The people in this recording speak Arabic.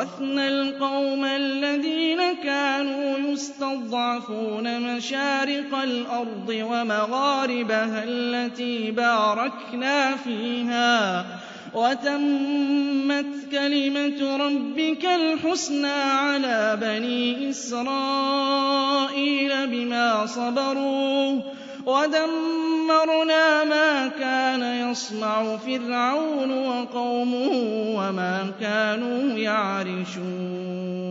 وَأَوْرَثْنَا الْقَوْمَ الَّذِينَ كَانُوا يُسْتَضْعَفُونَ مَشَارِقَ الْأَرْضِ وَمَغَارِبَهَا الَّتِي بَارَكْنَا فِيهَا ۖ وَتَمَّتْ كَلِمَةُ رَبِّكَ الْحُسْنَىٰ عَلَىٰ بَنِي إِسْرَائِيلَ بِمَا صَبَرُوا ۖ وَدَمَّرْنَا مَا كَانَ يَصْنَعُ فِرْعَوْنُ وَقَوْمُهُ وَمَا كَانُوا يَعْرِشُونَ